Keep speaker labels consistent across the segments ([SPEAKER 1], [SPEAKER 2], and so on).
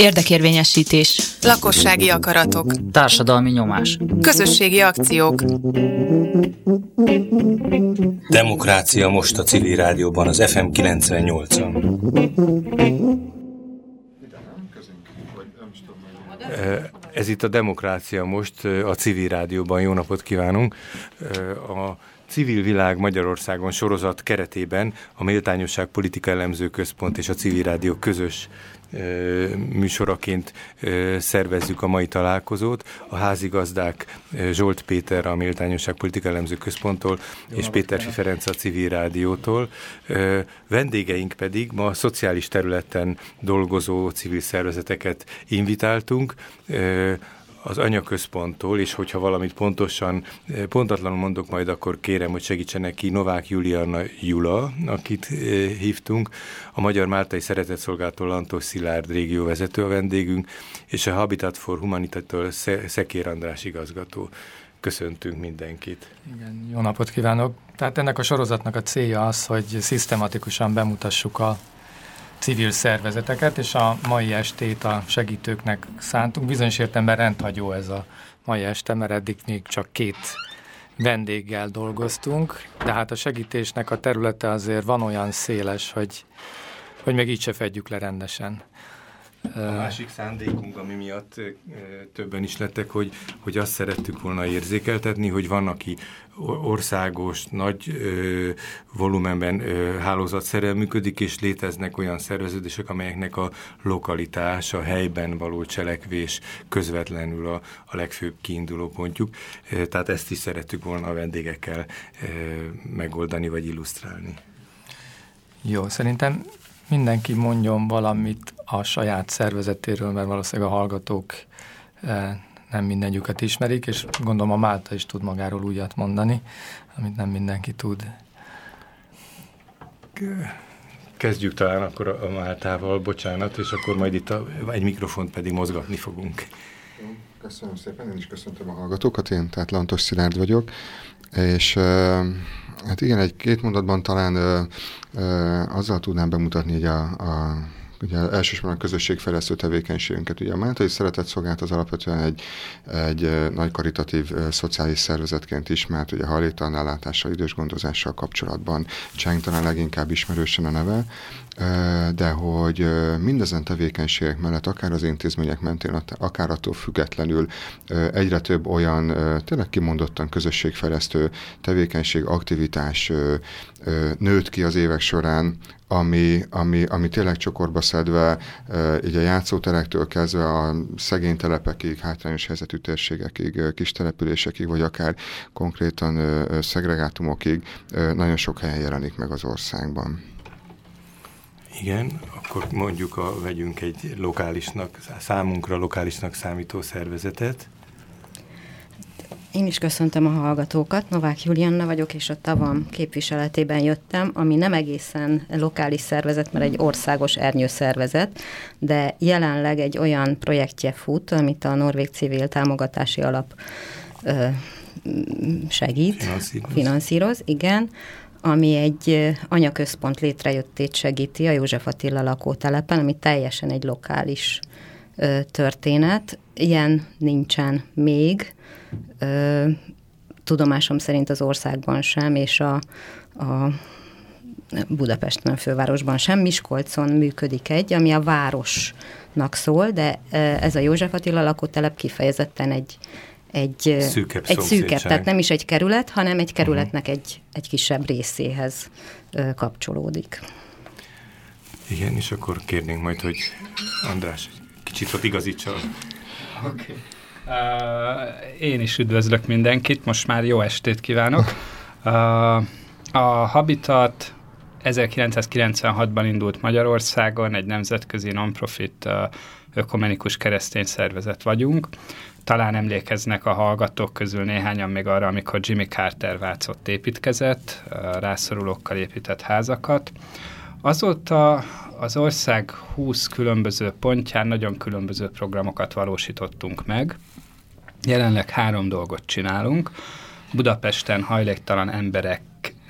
[SPEAKER 1] Érdekérvényesítés.
[SPEAKER 2] Lakossági akaratok.
[SPEAKER 3] Társadalmi nyomás.
[SPEAKER 2] Közösségi akciók.
[SPEAKER 4] Demokrácia most a Civil Rádióban, az FM 98-on.
[SPEAKER 5] Ez itt a Demokrácia most a Civil Rádióban. Jó napot kívánunk! A Civil Világ Magyarországon sorozat keretében a Méltányosság Politika Elemző Központ és a Civil Rádió közös műsoraként szervezzük a mai találkozót. A házigazdák Zsolt Péter a Méltányosság Politika Elemző Központtól és Péterfi Ferenc a Civil Rádiótól. Vendégeink pedig ma a szociális területen dolgozó civil szervezeteket invitáltunk, az Anyaközponttól, és hogyha valamit pontatlanul mondok majd, akkor kérem, hogy segítsenek ki Novák Julianna Jula, akit hívtunk, a Magyar Máltai Szeretetszolgálattól Lantos Szilárd régióvezető a vendégünk, és a Habitat for Humanity-től Szekér András igazgató. Köszöntünk mindenkit.
[SPEAKER 6] Igen, jó napot kívánok! Tehát ennek a sorozatnak a célja az, hogy szisztematikusan bemutassuk a civil szervezeteket, és a mai estét a segítőknek szántunk. Bizonyos értelemben rendhagyó ez a mai este, mert eddig még csak 2 vendéggel dolgoztunk, de hát a segítésnek a területe azért van olyan széles, hogy még így se fedjük le rendesen.
[SPEAKER 5] A másik szándékunk, ami miatt többen is lettek, hogy azt szerettük volna érzékeltetni, hogy van, aki országos, nagy volumenben hálózatszerrel működik, és léteznek olyan szerveződések, amelyeknek a lokalitás, a helyben való cselekvés közvetlenül a legfőbb kiinduló pontjuk. Tehát ezt is szerettük volna a vendégekkel megoldani vagy illusztrálni.
[SPEAKER 6] Jó, szerintem mindenki mondjon valamit a saját szervezetéről, mert valószínűleg a hallgatók nem mindegyüket ismerik, és gondolom a Málta is tud magáról újat mondani, amit nem mindenki tud.
[SPEAKER 5] Kezdjük talán akkor a Máltával, bocsánat, és akkor majd itt egy mikrofont pedig mozgatni fogunk.
[SPEAKER 7] Köszönöm szépen, én is köszöntöm a hallgatókat, én tehát Lantos Szilárd vagyok, és hát igen, 2 mondatban talán azzal tudnám bemutatni, hogy ugye elsősorban a közösségfejlesztő tevékenységünket. Ugye a Máltai Szeretetszolgálat az alapvetően egy nagy karitatív szociális szervezetként ismert, ugye hajléktalanellátással, idősgondozással kapcsolatban, Cseng talán leginkább ismerősen a neve, de hogy mindezen tevékenységek mellett, akár az intézmények mentén, akár attól függetlenül egyre több olyan tényleg kimondottan közösségfejlesztő tevékenység, aktivitás nőtt ki az évek során, ami tényleg csokorba szedve, így a játszóterektől kezdve a szegény telepekig, hátrányos helyzetű térségekig, kis településekig, vagy akár konkrétan szegregátumokig nagyon sok helyen jelenik meg az országban.
[SPEAKER 5] Igen, akkor mondjuk vegyünk egy számunkra lokálisnak számító szervezetet.
[SPEAKER 8] Én is köszöntöm a hallgatókat, Novák Julianna vagyok, és a Tavam képviseletében jöttem, ami nem egészen lokális szervezet, mert egy országos ernyőszervezet, de jelenleg egy olyan projektje fut, amit a Norvég Civil Támogatási Alap finanszíroz, igen, ami egy anyaközpont létrejöttét segíti a József Attila lakótelepen, ami teljesen egy lokális történet. Ilyen nincsen még, tudomásom szerint az országban sem, és a Budapesten, a fővárosban sem. Miskolcon működik ami a városnak szól, de ez a József Attila lakótelep kifejezetten egy szűkebb, tehát nem is egy kerület, hanem egy kerületnek egy kisebb részéhez kapcsolódik.
[SPEAKER 5] Igen, és akkor kérnénk majd, hogy András kicsit ott igazítsa.
[SPEAKER 9] Okay. Én is üdvözlök mindenkit, most már jó estét kívánok. A Habitat 1996-ban indult Magyarországon, egy nemzetközi non-profit ökumenikus keresztény szervezet vagyunk. Talán emlékeznek a hallgatók közül néhányan még arra, amikor Jimmy Carter Vácott építkezett, rászorulókkal épített házakat. Azóta az ország 20 különböző pontján nagyon különböző programokat valósítottunk meg. Jelenleg 3 dolgot csinálunk. Budapesten hajléktalan emberek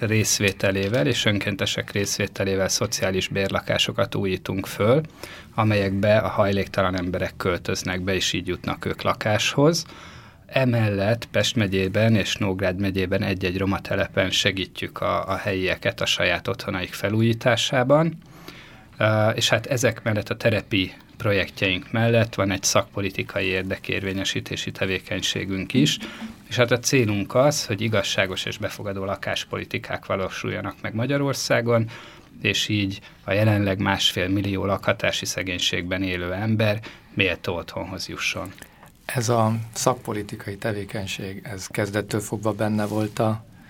[SPEAKER 9] részvételével és önkéntesek részvételével szociális bérlakásokat újítunk föl, amelyekbe a hajléktalan emberek költöznek be, és így jutnak ők lakáshoz. Emellett Pest megyében és Nógrád megyében egy-egy romatelepen segítjük a helyieket a saját otthonaik felújításában, és hát ezek mellett a terepi projektjeink mellett van egy szakpolitikai érdekérvényesítési tevékenységünk is, és hát a célunk az, hogy igazságos és befogadó lakáspolitikák valósuljanak meg Magyarországon, és így a jelenleg 1,5 millió lakhatási szegénységben élő ember méltó otthonhoz jusson.
[SPEAKER 6] Ez a szakpolitikai tevékenység, ez kezdettől fogva benne volt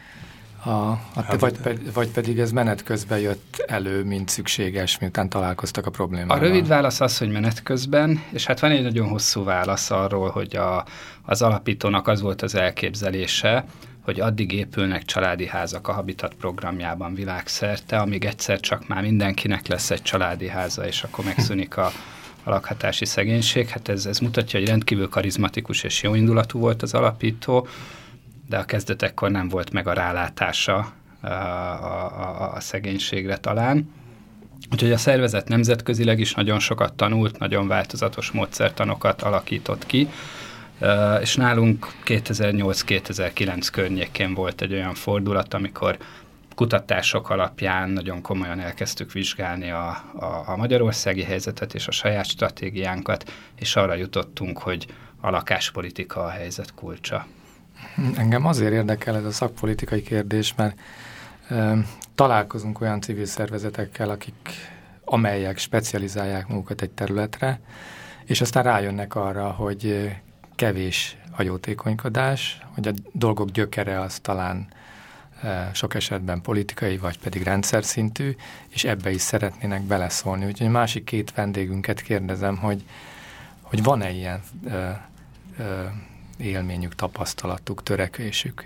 [SPEAKER 6] vagy pedig ez menet közben jött elő, mint szükséges, miután találkoztak a problémával?
[SPEAKER 9] A rövid válasz az, hogy menet közben, és hát van egy nagyon hosszú válasz arról, hogy az alapítónak az volt az elképzelése, hogy addig épülnek családi házak a Habitat programjában világszerte, amíg egyszer csak már mindenkinek lesz egy családi háza, és akkor megszűnik a lakhatási szegénység. Hát ez mutatja, hogy rendkívül karizmatikus és jóindulatú volt az alapító, de a kezdetekkor nem volt meg a rálátása a szegénységre talán. Úgyhogy a szervezet nemzetközileg is nagyon sokat tanult, nagyon változatos módszertanokat alakított ki, és nálunk 2008-2009 környékén volt egy olyan fordulat, amikor kutatások alapján nagyon komolyan elkezdtük vizsgálni a magyarországi helyzetet és a saját stratégiánkat, és arra jutottunk, hogy a lakáspolitika a helyzet kulcsa.
[SPEAKER 6] Engem azért érdekel ez a szakpolitikai kérdés, mert találkozunk olyan civil szervezetekkel, amelyek specializálják magukat egy területre, és aztán rájönnek arra, hogy kevés a jótékonykodás, hogy a dolgok gyökere az talán sok esetben politikai, vagy pedig rendszer szintű, és ebbe is szeretnének beleszólni. Úgyhogy a másik két vendégünket kérdezem, hogy van-e ilyen élményük, tapasztalatuk, törekvésük?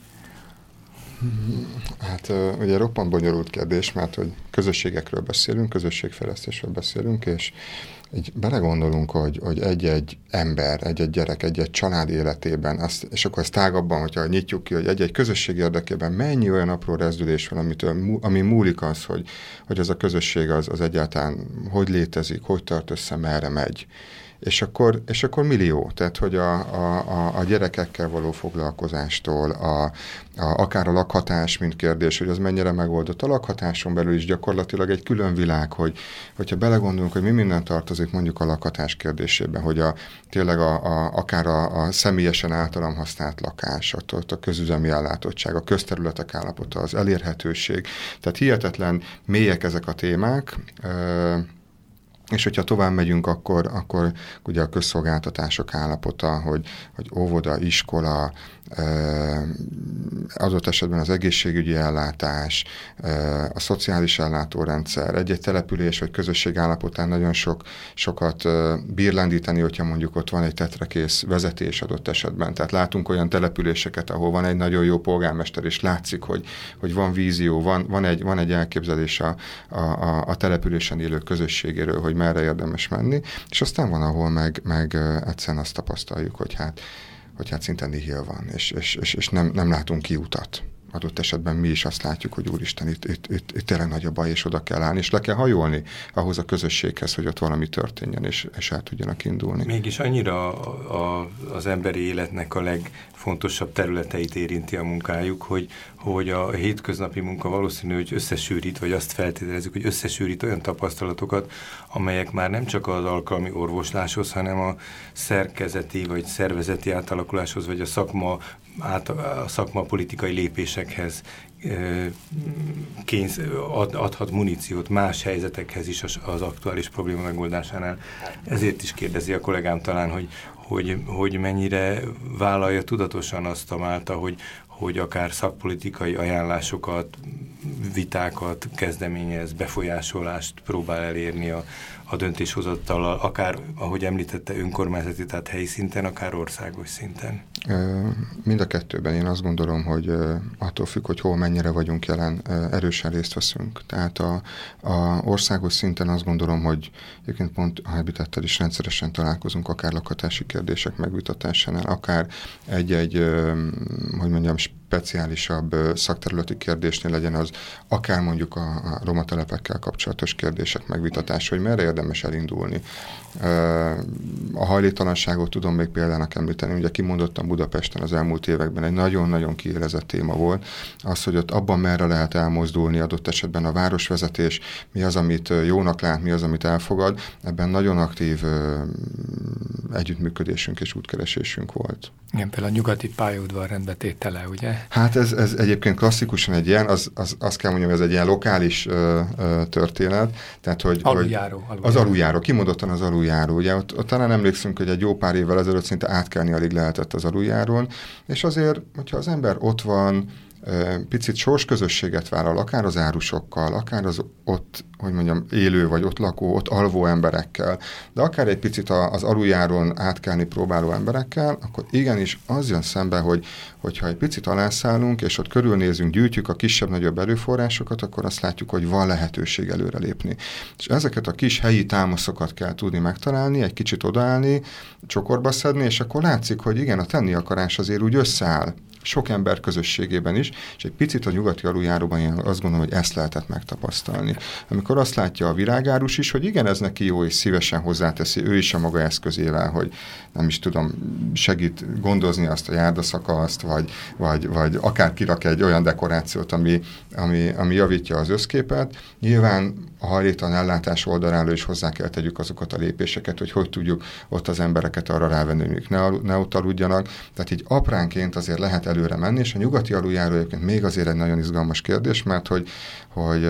[SPEAKER 7] Hát ugye roppant bonyolult kérdés, mert hogy közösségekről beszélünk, közösségfejlesztésről beszélünk, és így belegondolunk, hogy egy-egy ember, egy-egy gyerek, egy-egy család életében, és akkor ezt tágabban, hogyha nyitjuk ki, hogy egy-egy közösség érdekében mennyi olyan apró rezdülés van, ami múlik az, hogy ez a közösség az egyáltalán hogy létezik, hogy tart össze, merre megy. És akkor millió, tehát hogy a gyerekekkel való foglalkozástól, akár a lakhatás, mint kérdés, hogy az mennyire megoldott. A lakhatáson belül is gyakorlatilag egy külön világ, hogyha belegondolunk, hogy mi minden tartozik mondjuk a lakhatás kérdésében, hogy tényleg akár a személyesen általam használt lakás, a közüzemi ellátottság, a közterületek állapota, az elérhetőség. Tehát hihetetlen mélyek ezek a témák, és hogyha tovább megyünk, akkor ugye a közszolgáltatások állapota, hogy óvoda, iskola, adott esetben az egészségügyi ellátás, a szociális ellátórendszer, egy-egy település vagy közösség állapotán nagyon sokat bír lendíteni, hogyha mondjuk ott van egy tetrekész vezetés adott esetben. Tehát látunk olyan településeket, ahol van egy nagyon jó polgármester, és látszik, hogy van vízió, van egy elképzelés a településen élő közösségéről, hogy merre érdemes menni, és aztán van, ahol meg egyszerűen azt tapasztaljuk, hogy hát szinte nihil van, és nem látunk kiutat. Adott esetben mi is azt látjuk, hogy úristen, itt tényleg nagy a baj, és oda kell állni, és le kell hajolni ahhoz a közösséghez, hogy ott valami történjen, és el tudjanak indulni.
[SPEAKER 5] Mégis annyira az emberi életnek a legfontosabb területeit érinti a munkájuk, hogy a hétköznapi munka valószínű, hogy összesűrít, vagy azt feltételezzük, hogy összesűrít olyan tapasztalatokat, amelyek már nem csak az alkalmi orvosláshoz, hanem a szerkezeti vagy szervezeti átalakuláshoz, vagy a szakma politikai lépésekhez adhat muníciót más helyzetekhez is az aktuális probléma megoldásánál. Ezért is kérdezi a kollégám talán, hogy mennyire vállalja tudatosan azt a Málta, hogy akár szakpolitikai ajánlásokat, vitákat kezdeményez, befolyásolást próbál elérni a döntéshozattal, akár, ahogy említette, önkormányzati, tehát helyi szinten, akár országos szinten?
[SPEAKER 7] Mind a kettőben én azt gondolom, hogy attól függ, hogy hol mennyire vagyunk jelen, erősen részt veszünk. Tehát a országos szinten azt gondolom, hogy egyébként pont a Habitattal is rendszeresen találkozunk, akár lakhatási kérdések megvitatásánál, akár egy legspeciálisabb szakterületi kérdésnél legyen az akár mondjuk a roma telepekkel kapcsolatos kérdések megvitatása, hogy merre érdemes elindulni. A hajléktalanságot tudom még példának említeni, ugye kimondottan Budapesten az elmúlt években egy nagyon-nagyon kiélezett téma volt, az, hogy ott abban merre lehet elmozdulni adott esetben a városvezetés, mi az, amit jónak lát, mi az, amit elfogad, ebben nagyon aktív együttműködésünk és útkeresésünk volt.
[SPEAKER 6] Igen, például a nyugati pályaudvar rendbetétele, ugye?
[SPEAKER 7] Hát ez egyébként klasszikusan egy ilyen, azt kell mondjam, ez egy ilyen lokális történet. Tehát, hogy az aluljáró, kimondottan az aluljáró. Ugye ott talán emlékszünk, hogy egy jó pár évvel ezelőtt szinte átkelni alig lehetett az aluljáron, és azért, hogyha az ember ott van, picit sorsközösséget vállal, akár az árusokkal, akár az ott, hogy mondjam, élő vagy ott lakó, ott alvó emberekkel, de akár egy picit az aluljáron átkelni próbáló emberekkel, akkor igenis az jön szembe, hogyha egy picit alászállunk, és ott körülnézünk, gyűjtjük a kisebb-nagyobb erőforrásokat, akkor azt látjuk, hogy van lehetőség előrelépni. És ezeket a kis helyi támaszokat kell tudni megtalálni, egy kicsit odaállni, csokorba szedni, és akkor látszik, hogy igen, a tenni akarás azért úgy összeáll. Sok ember közösségében is, és egy picit a nyugati aluljáróban én azt gondolom, hogy ezt lehetett megtapasztalni. Amikor azt látja a virágárus is, hogy igen, ez neki jó, és szívesen hozzáteszi ő is a maga eszközével, hogy nem is tudom, segít gondozni azt a járdaszakaszt, vagy akár kirak egy olyan dekorációt, ami javítja az összképet. Nyilván a hajléktalan ellátás oldaláról is hozzá kell tegyük azokat a lépéseket, hogy tudjuk ott az embereket arra rávenni, hogy ne ott aludjanak. Tehát így apránként azért lehet előre menni, és a nyugati aluljáró egyébként még azért egy nagyon izgalmas kérdés, mert hogy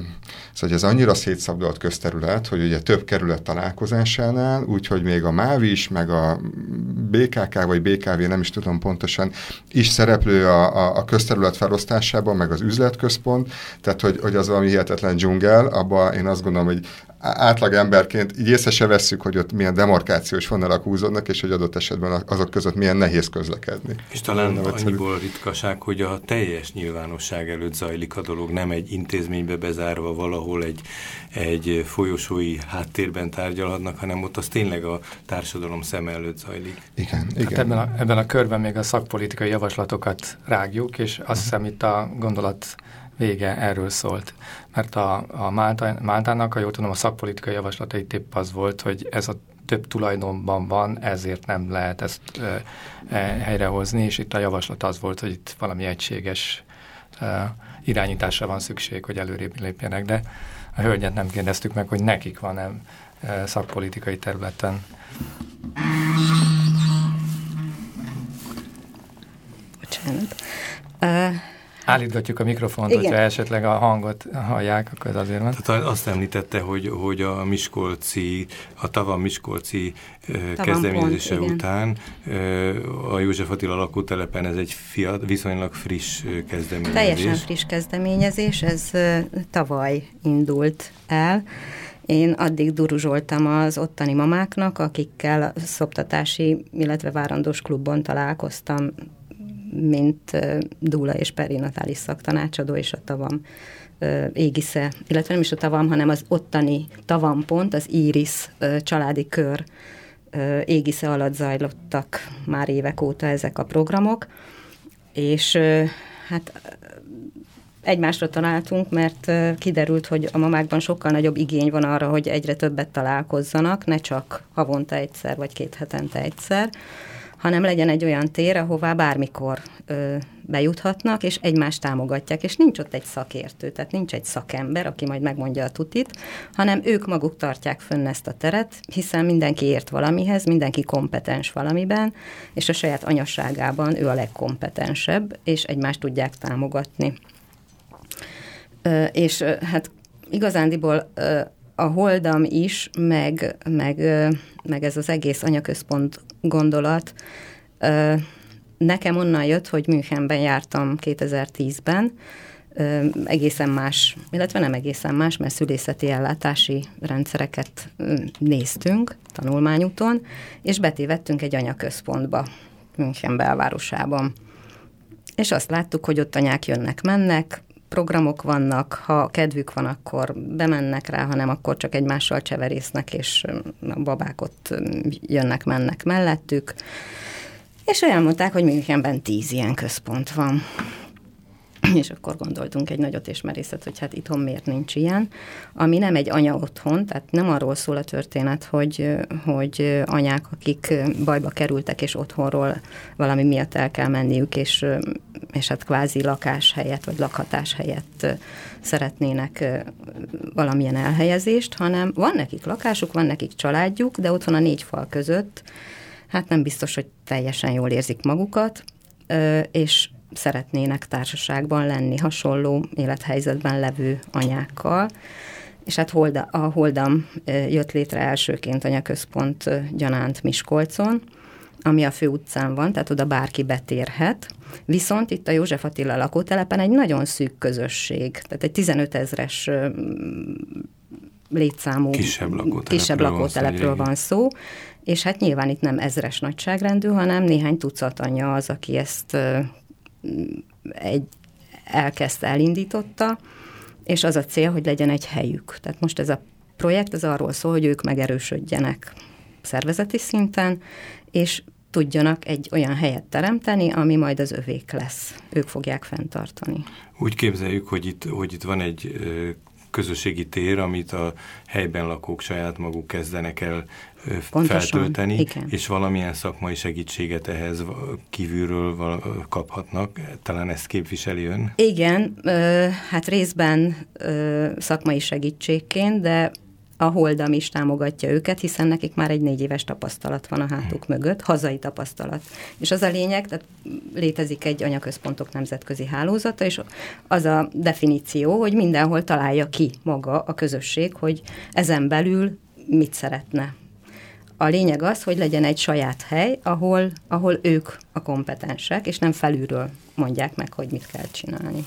[SPEAKER 7] ez annyira szétszabdalt közterület, hogy ugye több kerület találkozásánál, úgyhogy még a MÁV is, meg a BKK vagy BKV, nem is tudom pontosan, is szereplő a közterület felosztásában, meg az üzletközpont, tehát hogy az valami hihetetlen dzsungel, abban én azt gondolom, hogy átlag emberként így észre se vesszük, hogy ott milyen demarkációs vonalak húzódnak, és hogy adott esetben azok között milyen nehéz közlekedni.
[SPEAKER 5] És talán annyiból ritkaság, hogy a teljes nyilvánosság előtt zajlik a dolog, nem egy intézménybe bezárva valahol egy folyosói háttérben tárgyalhatnak, hanem ott az tényleg a társadalom szeme előtt zajlik.
[SPEAKER 7] Igen.
[SPEAKER 6] Hát ebben a körben még a szakpolitikai javaslatokat rágjuk, és azt hiszem itt a gondolat vége erről szólt. Mert a Máltának, ha jól tudom, a szakpolitikai javaslatai épp az volt, hogy ez a több tulajdonban van, ezért nem lehet ezt helyrehozni, és itt a javaslat az volt, hogy itt valami egységes irányításra van szükség, hogy előrébb lépjenek, de a hölgyet nem kérdeztük meg, hogy nekik van-e szakpolitikai területen.
[SPEAKER 8] Bocsánat.
[SPEAKER 6] Állítgatjuk a mikrofont, hogyha esetleg a hangot hallják, akkor ez azért van.
[SPEAKER 5] Tehát azt említette, hogy a Tavan Miskolci kezdeményezése után a József Attila lakótelepen ez egy viszonylag friss kezdeményezés.
[SPEAKER 8] Teljesen friss kezdeményezés, ez tavaly indult el. Én addig duruzsoltam az ottani mamáknak, akikkel a szoptatási, illetve várandós klubban találkoztam, mint dúla és perinatális szaktanácsadó, és a Tavam égisze, illetve nem is a Tavam, hanem az ottani Tavampont, az Iris családi kör égisze alatt zajlottak már évek óta ezek a programok, és hát egymásra találtunk, mert kiderült, hogy a mamákban sokkal nagyobb igény van arra, hogy egyre többet találkozzanak, ne csak havonta egyszer, vagy 2 hetente egyszer, hanem legyen egy olyan tér, ahová bármikor bejuthatnak, és egymást támogatják, és nincs ott egy szakértő, tehát nincs egy szakember, aki majd megmondja a tutit, hanem ők maguk tartják fönn ezt a teret, hiszen mindenki ért valamihez, mindenki kompetens valamiben, és a saját anyasságában ő a legkompetensebb, és egymást tudják támogatni. És hát igazándiból a Holdam is, meg ez az egész anyaközpont gondolat nekem onnan jött, hogy Münchenben jártam 2010-ben, egészen más, illetve nem egészen más, mert szülészeti ellátási rendszereket néztünk tanulmányúton, és betévettünk egy anyaközpontba München belvárosában. És azt láttuk, hogy ott anyák jönnek-mennek, programok vannak, ha kedvük van, akkor bemennek rá, hanem akkor csak egymással cseverésznek, és a babák ott jönnek-mennek mellettük. És elmondták, hogy Münchenben 10 ilyen központ van. És akkor gondoltunk egy nagyot és merészet, hogy hát itthon miért nincs ilyen, ami nem egy anya otthon, tehát nem arról szól a történet, hogy anyák, akik bajba kerültek, és otthonról valami miatt el kell menniük, és hát kvázi lakás helyett, vagy lakhatás helyett szeretnének valamilyen elhelyezést, hanem van nekik lakásuk, van nekik családjuk, de otthon a 4 fal között hát nem biztos, hogy teljesen jól érzik magukat, és szeretnének társaságban lenni hasonló élethelyzetben levő anyákkal. És hát a Holdam jött létre elsőként anyaközpont gyanánt Miskolcon, ami a főutcán van, tehát oda bárki betérhet. Viszont itt a József Attila lakótelepen egy nagyon szűk közösség, tehát egy 15 000-es létszámú kisebb lakótelepről van szó, és hát nyilván itt nem 1000-es nagyságrendű, hanem néhány tucat anya az, aki ezt elindította, és az a cél, hogy legyen egy helyük. Tehát most ez a projekt, ez arról szól, hogy ők megerősödjenek szervezeti szinten, és tudjanak egy olyan helyet teremteni, ami majd az övék lesz. Ők fogják fenntartani.
[SPEAKER 5] Úgy képzeljük, hogy itt van egy közösségi tér, amit a helyben lakók saját maguk kezdenek el feltölteni, igen. És valamilyen szakmai segítséget ehhez kívülről kaphatnak. Talán ezt képviseli ön? Igen,
[SPEAKER 8] hát részben szakmai segítségként, de a Holdam is támogatja őket, hiszen nekik már egy 4 éves tapasztalat van a hátuk mögött, hazai tapasztalat. És az a lényeg, tehát létezik egy anyaközpontok nemzetközi hálózata, és az a definíció, hogy mindenhol találja ki maga a közösség, hogy ezen belül mit szeretne. A lényeg az, hogy legyen egy saját hely, ahol ők a kompetensek, és nem felülről mondják meg, hogy mit kell csinálni.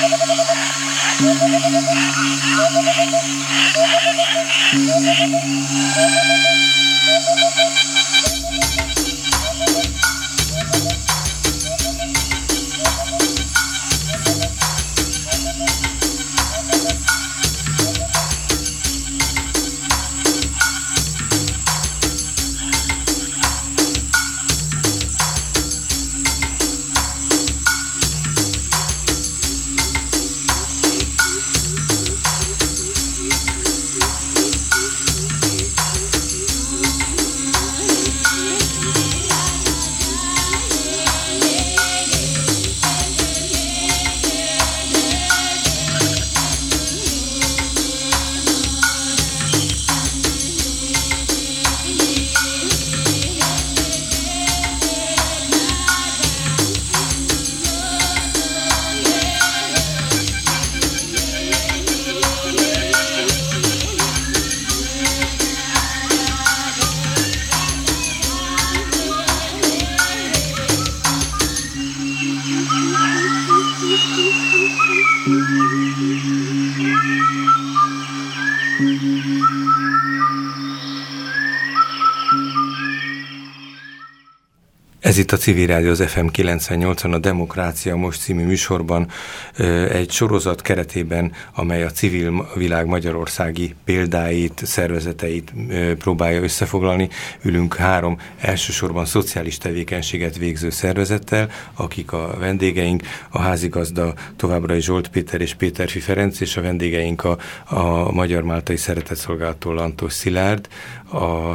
[SPEAKER 5] Ez itt a Civil Rádió, az FM 98-on a Demokrácia Most című műsorban egy sorozat keretében, amely a civil világ magyarországi példáit, szervezeteit próbálja összefoglalni. Ülünk 3 elsősorban szociális tevékenységet végző szervezettel, akik a vendégeink, a házigazda továbbra is Zsolt Péter és Péterfi Ferenc, és a vendégeink a Magyar Máltai Szeretetszolgálattól Lantos Szilárd, a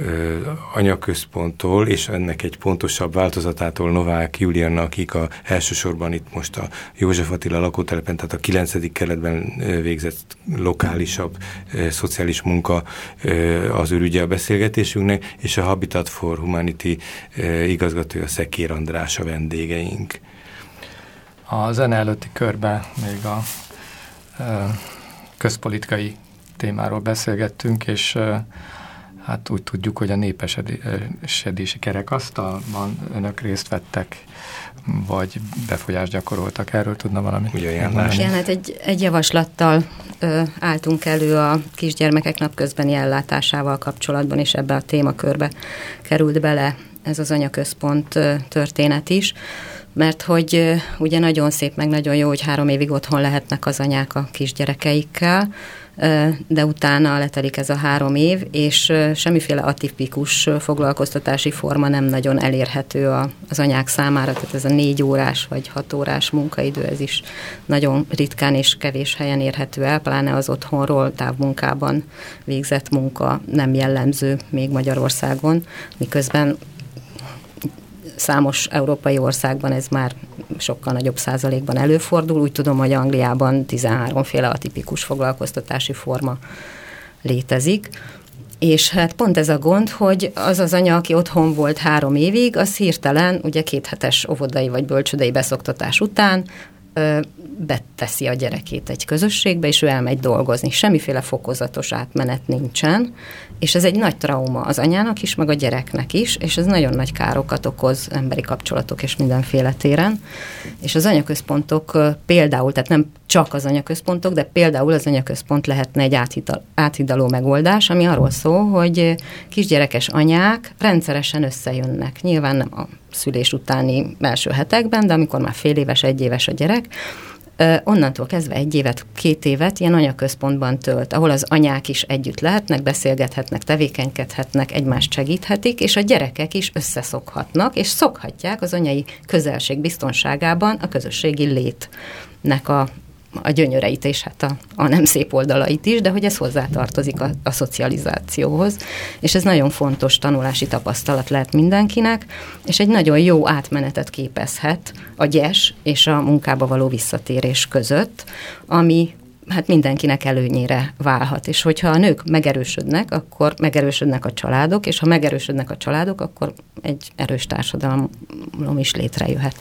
[SPEAKER 5] anyaközponttól, és ennek egy pontosabb változatától Novák Julianna, akik elsősorban itt most a József Attila lakótelepen, tehát a 9. kerületben végzett lokálisabb szociális munka az ürügye a beszélgetésünknek, és a Habitat for Humanity igazgatója Szekér András a vendégeink.
[SPEAKER 6] A zene előtti körben még a közpolitikai témáról beszélgettünk, és hát úgy tudjuk, hogy a népesedési kerekasztalban önök részt vettek, vagy befolyást gyakoroltak. Erről tudna valamit?
[SPEAKER 8] Igen, hát egy javaslattal álltunk elő a kisgyermekek napközbeni ellátásával kapcsolatban, és ebbe a témakörbe került bele ez az anyaközpont történet is, mert hogy ugye nagyon szép, meg nagyon jó, hogy 3 évig otthon lehetnek az anyák a kisgyerekeikkel, de utána letelik ez a 3 év, és semmiféle atipikus foglalkoztatási forma nem nagyon elérhető az anyák számára, tehát ez a 4 órás vagy 6 órás munkaidő, ez is nagyon ritkán és kevés helyen érhető el, pláne az otthonról távmunkában végzett munka nem jellemző még Magyarországon, miközben számos európai országban ez már sokkal nagyobb százalékban előfordul. Úgy tudom, hogy Angliában 13 féle atipikus foglalkoztatási forma létezik. És hát pont ez a gond, hogy az az anya, aki otthon volt 3 évig, az hirtelen ugye 2 hetes óvodai vagy bölcsődei beszoktatás után beteszi a gyerekét egy közösségbe, és ő elmegy dolgozni. Semmiféle fokozatos átmenet nincsen, és ez egy nagy trauma az anyának is, meg a gyereknek is, és ez nagyon nagy károkat okoz emberi kapcsolatok és mindenféle téren. És az anyaközpontok például, tehát nem csak az anyaközpontok, de például az anyaközpont lehetne egy áthidaló megoldás, ami arról szól, hogy kisgyerekes anyák rendszeresen összejönnek. Nyilván nem a szülés utáni első hetekben, de amikor már fél éves, 1 éves a gyerek, onnantól kezdve 1 évet, 2 évet ilyen anyaközpontban tölt, ahol az anyák is együtt lehetnek, beszélgethetnek, tevékenykedhetnek, egymást segíthetik, és a gyerekek is összeszokhatnak, és szokhatják az anyai közelség biztonságában a közösségi létnek a gyönyöreit, és hát a nem szép oldalait is, de hogy ez hozzátartozik a szocializációhoz, és ez nagyon fontos tanulási tapasztalat lehet mindenkinek, és egy nagyon jó átmenetet képezhet a gyes és a munkába való visszatérés között, ami hát mindenkinek előnyére válhat, és hogyha a nők megerősödnek, akkor megerősödnek a családok, és ha megerősödnek a családok, akkor egy erős társadalom is létrejöhet.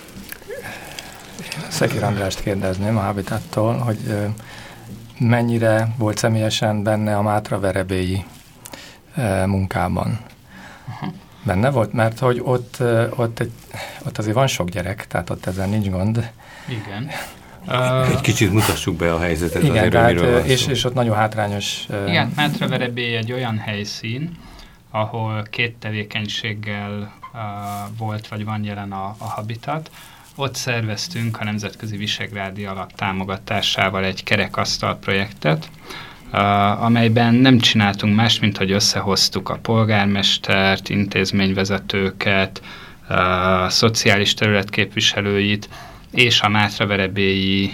[SPEAKER 6] Szekér Andrást kérdezném a Habitattól, hogy mennyire volt személyesen benne a Mátra verebélyi munkában. Benne volt? Mert hogy ott azért van sok gyerek, tehát ott ezzel nincs gond.
[SPEAKER 9] Igen.
[SPEAKER 5] Egy kicsit mutassuk be a helyzetet.
[SPEAKER 6] Igen,
[SPEAKER 5] azért,
[SPEAKER 6] tehát, és ott nagyon hátrányos...
[SPEAKER 9] Igen, Mátraverebély egy olyan helyszín, ahol két tevékenységgel volt vagy van jelen a Habitat. Ott szerveztünk a Nemzetközi Visegrádi Alap támogatásával egy kerekasztal projektet, amelyben nem csináltunk más, mint hogy összehoztuk a polgármestert, intézményvezetőket, szociális terület képviselőit, és a mátraverebélyi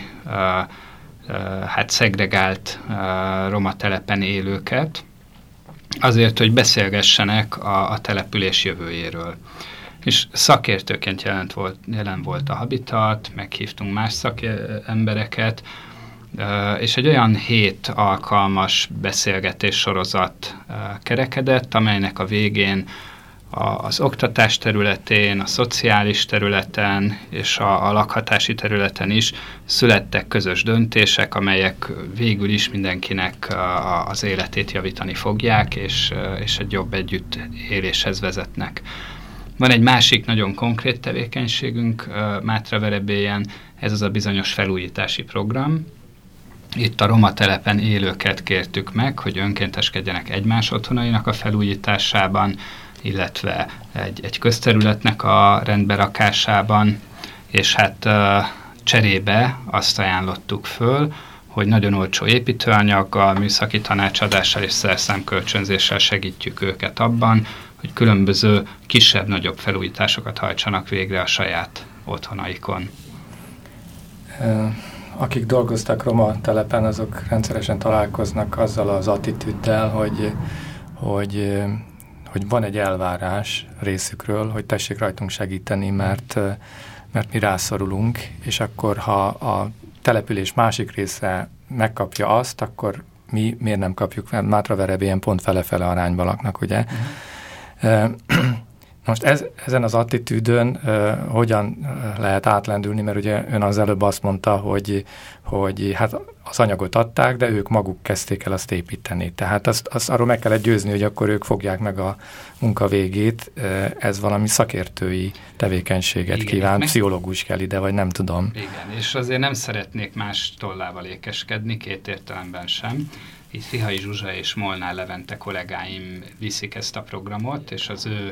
[SPEAKER 9] szegregált roma telepen élőket, azért, hogy beszélgessenek a település jövőjéről. És szakértőként jelen volt a Habitat, meghívtunk más szakembereket, és egy olyan 7 alkalmas beszélgetés sorozat kerekedett, amelynek a végén az oktatás területén, a szociális területen és a lakhatási területen is születtek közös döntések, amelyek végül is mindenkinek az életét javítani fogják, és egy jobb együttéléshez vezetnek. Van egy másik nagyon konkrét tevékenységünk Mátraverebélyen, ez az a bizonyos felújítási program. Itt a roma telepen élőket kértük meg, hogy önkénteskedjenek egymás otthonainak a felújításában, illetve egy közterületnek a rendberakásában, és hát cserébe azt ajánlottuk föl, hogy nagyon olcsó építőanyaggal, műszaki tanácsadással és szerszámkölcsönzéssel segítjük őket abban, hogy különböző kisebb-nagyobb felújításokat hajtsanak végre a saját otthonaikon.
[SPEAKER 6] Akik dolgoztak roma telepen, azok rendszeresen találkoznak azzal az attitűddel, hogy van egy elvárás részükről, hogy tessék rajtunk segíteni, mert mi rászorulunk, és akkor ha a település másik része megkapja azt, akkor mi miért nem kapjuk, mert Mátraverebélyen pont fele-fele arányban laknak, ugye? Most ezen az attitűdön hogyan lehet átlendülni, mert ugye ön az előbb azt mondta, hogy hát az anyagot adták, de ők maguk kezdték el azt építeni. Tehát azt arról meg kellett győzni, hogy akkor ők fogják meg a munka végét. Ez valami szakértői tevékenységet kíván, pszichológus kell ide, vagy nem tudom.
[SPEAKER 9] Igen, és azért nem szeretnék más tollával ékeskedni, két értelemben sem. Itt Fihai Zsuzsa és Molnár Levente kollégáim viszik ezt a programot, és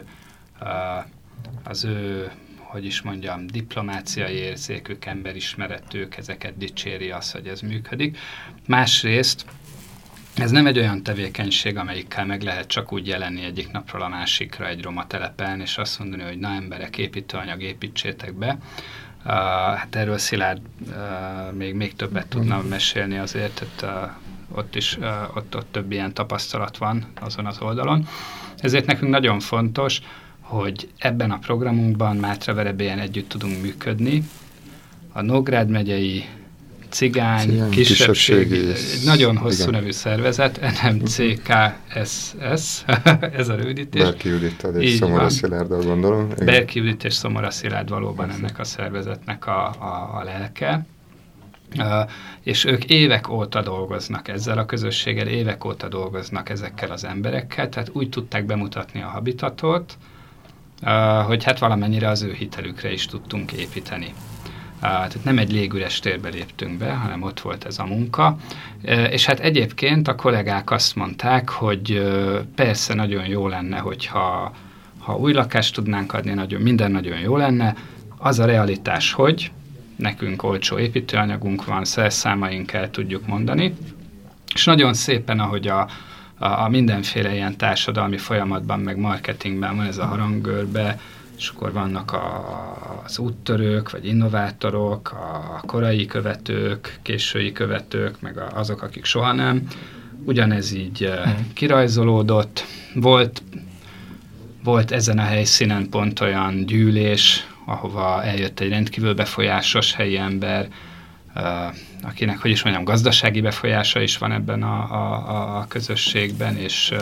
[SPEAKER 9] az ő, hogy is mondjam, diplomáciai érzékük, emberismeretük, ezeket dicséri az, hogy ez működik. Másrészt ez nem egy olyan tevékenység, amelyikkel meg lehet csak úgy jelenni egyik napról a másikra egy roma telepen, és azt mondani, hogy na emberek, építőanyag, építsétek be. Hát erről Szilárd még többet tudna mesélni azért, tehát ott több ilyen tapasztalat van azon az oldalon. Ezért nekünk nagyon fontos, hogy ebben a programunkban Mátraverebélyen együtt tudunk működni. A Nógrád megyei cigány kisebbségi, egy nagyon hosszú nevű szervezet, NMCKSS, ez a rövidítés.
[SPEAKER 7] Berki Judit és Szomora Szilárddal gondolom.
[SPEAKER 9] Berki Judit és Szomora Szilárd valóban ennek a szervezetnek a lelke. És ők évek óta dolgoznak ezzel a közösséggel, évek óta dolgoznak ezekkel az emberekkel, tehát úgy tudták bemutatni a Habitatot, hogy hát valamennyire az ő hitelükre is tudtunk építeni. Tehát nem egy légüres térbe léptünk be, hanem ott volt ez a munka. És hát egyébként a kollégák azt mondták, hogy persze nagyon jó lenne, hogyha új lakást tudnánk adni, minden nagyon jó lenne. Az a realitás, hogy nekünk olcsó építőanyagunk van, szerszámaink, el tudjuk mondani. És nagyon szépen, ahogy a mindenféle ilyen társadalmi folyamatban, meg marketingben van ez a haranggörbe, és akkor vannak az úttörők, vagy innovátorok, a korai követők, késői követők, meg azok, akik soha nem. Ugyanez így kirajzolódott. Volt ezen a helyszínen pont olyan gyűlés, ahova eljött egy rendkívül befolyásos helyi ember, akinek, hogy is mondjam, gazdasági befolyása is van ebben a közösségben, és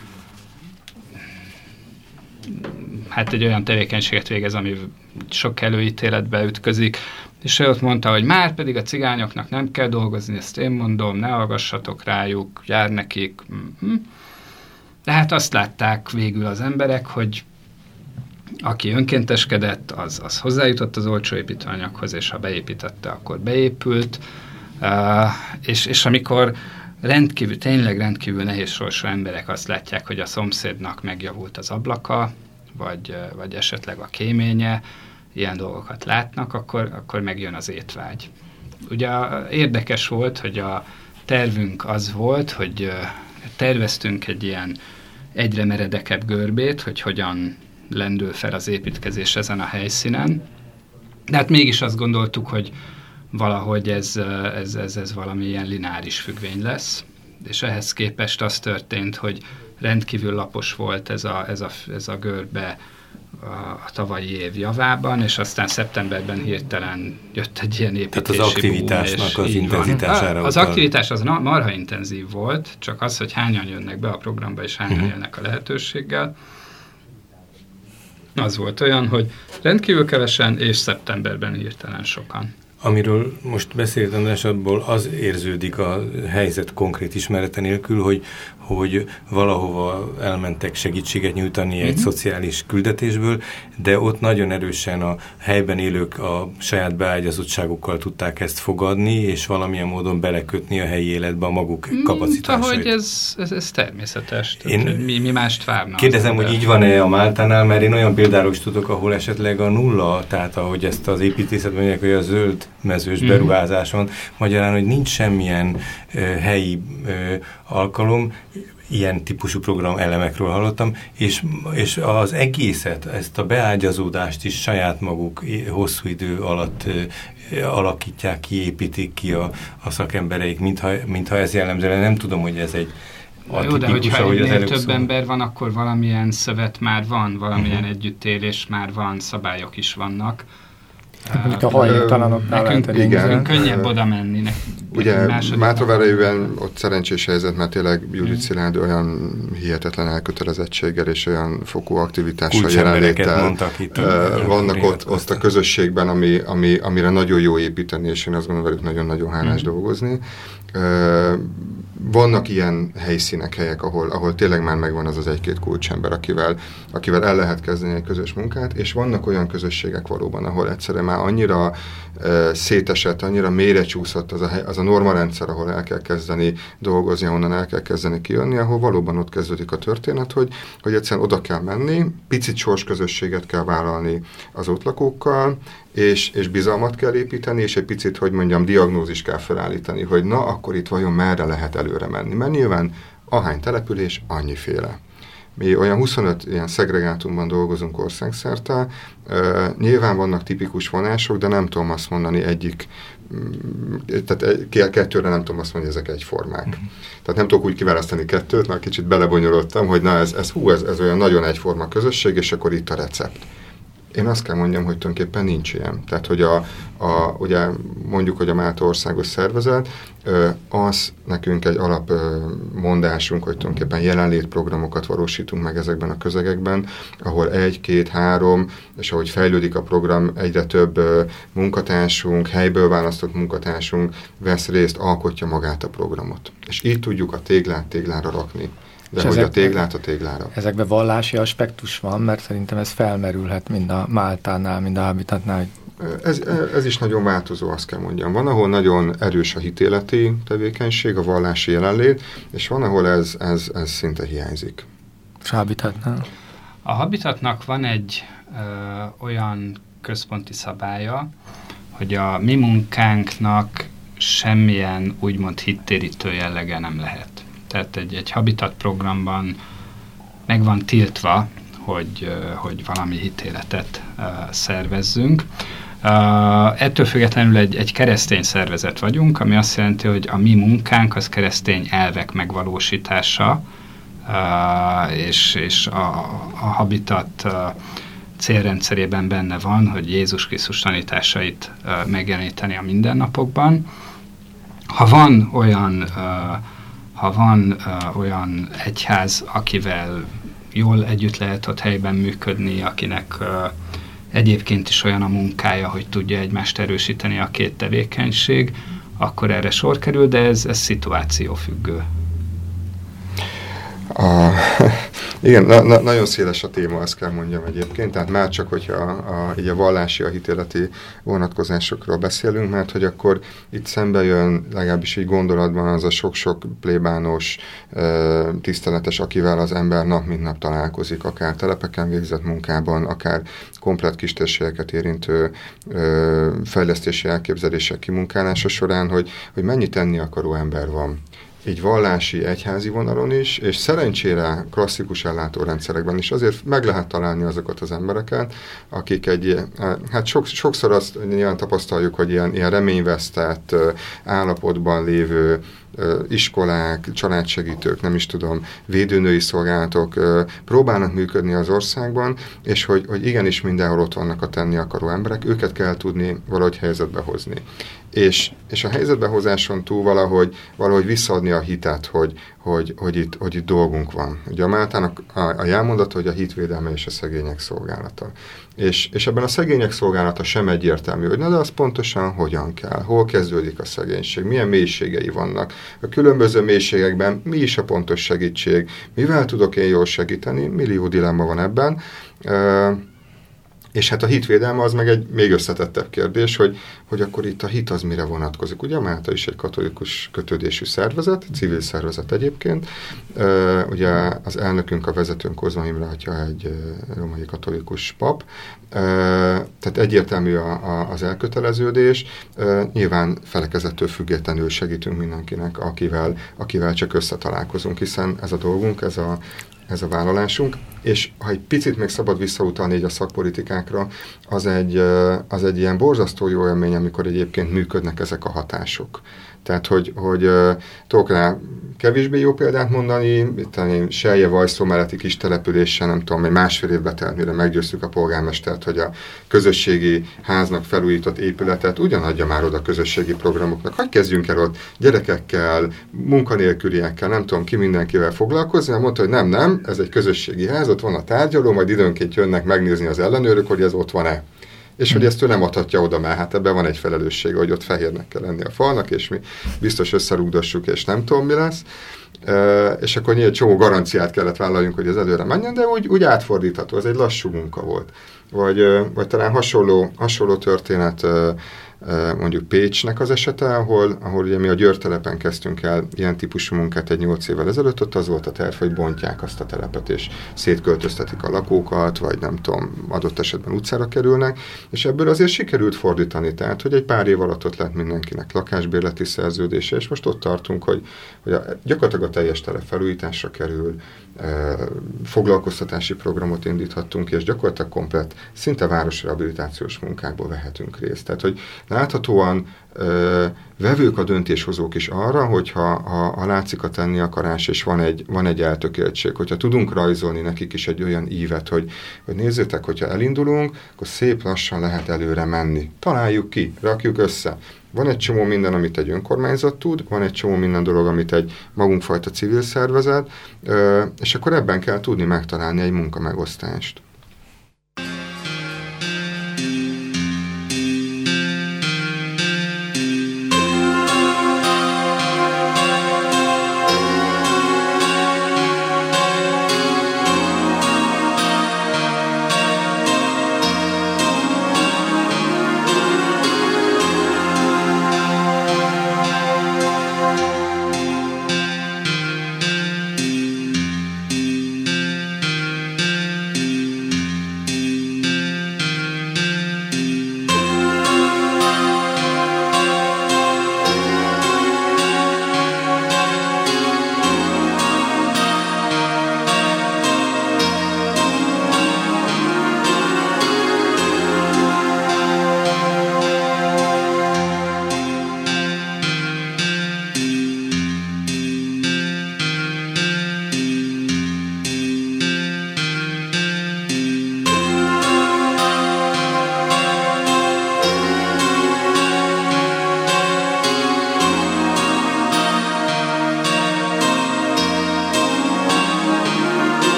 [SPEAKER 9] hát egy olyan tevékenységet végez, ami sok előítéletbe ütközik, és ő ott mondta, hogy már pedig a cigányoknak nem kell dolgozni, ezt én mondom, ne hallgassatok rájuk, jár nekik. De hát azt látták végül az emberek, hogy aki önkénteskedett, az hozzájutott az olcsó építőanyaghoz, és ha beépítette, akkor beépült. És amikor tényleg rendkívül nehéz sorsú emberek azt látják, hogy a szomszédnak megjavult az ablaka, vagy esetleg a kéménye, ilyen dolgokat látnak, akkor megjön az étvágy. Ugye érdekes volt, hogy a tervünk az volt, hogy terveztünk egy ilyen egyre meredekebb görbét, hogy hogyan lendül fel az építkezés ezen a helyszínen. De hát mégis azt gondoltuk, hogy valahogy ez valami ilyen lineáris függvény lesz, és ehhez képest az történt, hogy rendkívül lapos volt ez a görbe a tavalyi év javában, és aztán szeptemberben hirtelen jött egy ilyen építési
[SPEAKER 5] Tehát az aktivitásnak
[SPEAKER 9] boom,
[SPEAKER 5] az intenzitására
[SPEAKER 9] az aktivitás az marha intenzív volt, csak az, hogy hányan jönnek be a programba, és hányan élnek a lehetőséggel. Az volt olyan, hogy rendkívül kevesen, és szeptemberben hirtelen sokan.
[SPEAKER 5] Amiről most beszéltem, abból az érződik a helyzet konkrét ismerete nélkül, hogy valahova elmentek segítséget nyújtani egy szociális küldetésből, de ott nagyon erősen a helyben élők a saját beágyazottságukkal tudták ezt fogadni, és valamilyen módon belekötni a helyi életbe a maguk kapacitásait.
[SPEAKER 9] Ahogy ez természetes. Mi mást várna?
[SPEAKER 5] Kérdezem, hogy így van-e a Máltánál, mert én olyan példáról is tudok, ahol esetleg a nulla, tehát ahogy ezt az építészetben mondják, hogy a zöld mezős beruházáson, magyarán, hogy nincs semmilyen helyi alkalom, ilyen típusú program elemekről hallottam, és az egészet, ezt a beágyazódást is saját maguk hosszú idő alatt alakítják ki, építik ki a szakembereik, mintha ez jellemző. Nem tudom, hogy ez egy
[SPEAKER 9] jó, de hogyha ennél több ember van, akkor valamilyen szövet már van, valamilyen együttélés már van, szabályok is vannak.
[SPEAKER 6] Mondjuk a hajléktalanoknál
[SPEAKER 9] nekünk könnyebb oda menni.
[SPEAKER 7] Ugye Mátravárajöven ott szerencsés helyzet, mert tényleg Judit Szilárd olyan hihetetlen elkötelezettséggel és olyan fokú aktivitással jelenléttel vannak ott a közösségben, amire nagyon jó építeni, és én azt gondolom velük nagyon-nagyon hálás dolgozni. Vannak ilyen helyszínek, helyek, ahol tényleg már megvan az az egy-két kulcsember, akivel el lehet kezdeni egy közös munkát, és vannak olyan közösségek valóban, ahol egyszerűen már annyira szétesett, annyira mélyre csúszott az a normarendszer, ahol el kell kezdeni dolgozni, ahonnan el kell kezdeni kijönni, ahol valóban ott kezdődik a történet, hogy egyszerűen oda kell menni, picit sorsközösséget kell vállalni az ott lakókkal, és bizalmat kell építeni, és egy picit, hogy mondjam, diagnózist kell felállítani, hogy na, akkor itt vajon merre lehet előre menni. Mert nyilván ahány település, annyiféle. Mi olyan 25 ilyen szegregátumban dolgozunk országszerte, nyilván vannak tipikus vonások, de nem tudom azt mondani tehát kettőre nem tudom azt mondani, hogy ezek egyformák. Tehát nem tudok úgy kiválasztani kettőt, mert kicsit belebonyolodtam, hogy na ez olyan nagyon egyforma közösség, és akkor itt a recept. Én azt kell mondjam, hogy tulajdonképpen nincs ilyen. Tehát, hogy ugye mondjuk, hogy a Málta országos szervezet, az nekünk egy alapmondásunk, hogy tulajdonképpen jelenlétprogramokat valósítunk meg ezekben a közegekben, ahol 1, 2, 3, és ahogy fejlődik a program, egyre több munkatársunk, helyből választott munkatársunk vesz részt, alkotja magát a programot. És így tudjuk a téglát téglára rakni. De hogy a téglát a téglára.
[SPEAKER 6] Ezekben vallási aspektus van, mert szerintem ez felmerülhet mind a Máltánál, mind a Habitatnál.
[SPEAKER 7] Ez is nagyon változó, azt kell mondjam. Van, ahol nagyon erős a hitéleti tevékenység, a vallási jelenlét, és van, ahol ez szinte hiányzik.
[SPEAKER 6] És a Habitatnál?
[SPEAKER 9] A Habitatnak van egy olyan központi szabálya, hogy a mi munkánknak semmilyen úgymond hittérítő jellege nem lehet. Tehát egy Habitat programban meg van tiltva, hogy valami hitéletet szervezzünk. Ettől függetlenül egy keresztény szervezet vagyunk, ami azt jelenti, hogy a mi munkánk az keresztény elvek megvalósítása, és a Habitat célrendszerében benne van, hogy Jézus Krisztus tanításait megjeleníteni a mindennapokban. Ha van olyan egyház, akivel jól együtt lehet ott helyben működni, akinek egyébként is olyan a munkája, hogy tudja egymást erősíteni a két tevékenység, akkor erre sor kerül, de ez szituációfüggő.
[SPEAKER 7] Igen, nagyon széles a téma, azt kell mondjam egyébként, tehát már csak, hogyha így a vallási, a hitéleti vonatkozásokról beszélünk, mert hogy akkor itt szembe jön legalábbis így gondolatban az a sok-sok plébános, tiszteletes, akivel az ember nap mint nap találkozik, akár telepeken végzett munkában, akár komplett kistérségeket érintő fejlesztési elképzelések kimunkálása során, hogy mennyi tenni akaró ember van. Így vallási, egyházi vonalon is, és szerencsére klasszikus ellátórendszerekben is azért meg lehet találni azokat az embereket, akik hát sokszor azt nyilván tapasztaljuk, hogy ilyen reményvesztett állapotban lévő iskolák, családsegítők, nem is tudom, védőnői szolgálatok próbálnak működni az országban, és hogy igenis mindenhol ott vannak a tenni akaró emberek, őket kell tudni valahogy helyzetbe hozni. És a helyzetbehozáson túl valahogy visszaadni a hitet, hogy itt dolgunk van. Ugye a Máltának a jelmondat, hogy a hitvédelme és a szegények szolgálata. És ebben a szegények szolgálata sem egyértelmű, hogy na de az pontosan hogyan kell, hol kezdődik a szegénység, milyen mélységei vannak. A különböző mélységekben mi is a pontos segítség, mivel tudok én jól segíteni, millió dilemma van ebben. És hát a hitvédelme az meg egy még összetettebb kérdés, hogy akkor itt a hit az mire vonatkozik. Ugye a Málta is egy katolikus kötődésű szervezet, civil szervezet egyébként. Ugye az elnökünk, a vezetőnk Kozma Imre atya egy római katolikus pap. Tehát egyértelmű az elköteleződés. Nyilván felekezettől függetlenül segítünk mindenkinek, akivel csak összetalálkozunk, hiszen ez a dolgunk, ez a vállalásunk, és ha egy picit még szabad visszautalni így a szakpolitikákra, az egy ilyen borzasztó jó élmény, amikor egyébként működnek ezek a hatások. Tehát, hogy tudok rá kevésbé jó példát mondani, Selje-Vajszó melletti kis településen, nem tudom, másfél évbe telt, mire meggyőztük a polgármestert, hogy a közösségi háznak felújított épületet ugyanadja már oda közösségi programoknak. Hogy kezdjünk el ott gyerekekkel, munkanélküliekkel, nem tudom ki mindenkivel foglalkozni, mondta, hogy nem, ez egy közösségi ház, ott van a tárgyaló, majd időnként jönnek megnézni az ellenőrök, hogy ez ott van-e. És hogy ezt ő nem adhatja oda, mert hát ebben van egy felelőssége, hogy ott fehérnek kell lenni a falnak, és mi biztos összerúgdossuk, és nem tudom, mi lesz. És akkor nyilván csomó garanciát kellett vállaljunk, hogy ez előre menjen, de úgy átfordítható, ez egy lassú munka volt. Vagy talán hasonló történet mondjuk Pécsnek az esete, ahol ugye mi a Győr-telepen kezdtünk el ilyen típusú munkát egy 8 évvel ezelőtt, ott az volt a terv, hogy bontják azt a telepet, és szétköltöztetik a lakókat, vagy nem tudom, adott esetben utcára kerülnek, és ebből azért sikerült fordítani, tehát, hogy egy pár év alatt ott lett mindenkinek lakásbérleti szerződése, és most ott tartunk, hogy gyakorlatilag a teljes telep felújításra kerül, foglalkoztatási programot indíthattunk, és gyakorlatilag komplett, szinte városrehabilitációs munkákból vehetünk részt. Tehát, hogy láthatóan vevők a döntéshozók is arra, hogyha látszik a tenni akarás, és van egy eltökéltség, hogyha tudunk rajzolni nekik is egy olyan ívet, hogy nézzétek, hogyha elindulunk, akkor szép lassan lehet előre menni. Találjuk ki, rakjuk össze. Van egy csomó minden, amit egy önkormányzat tud, van egy csomó minden dolog, amit egy magunkfajta civil szervezet, és akkor ebben kell tudni megtalálni egy munkamegosztást.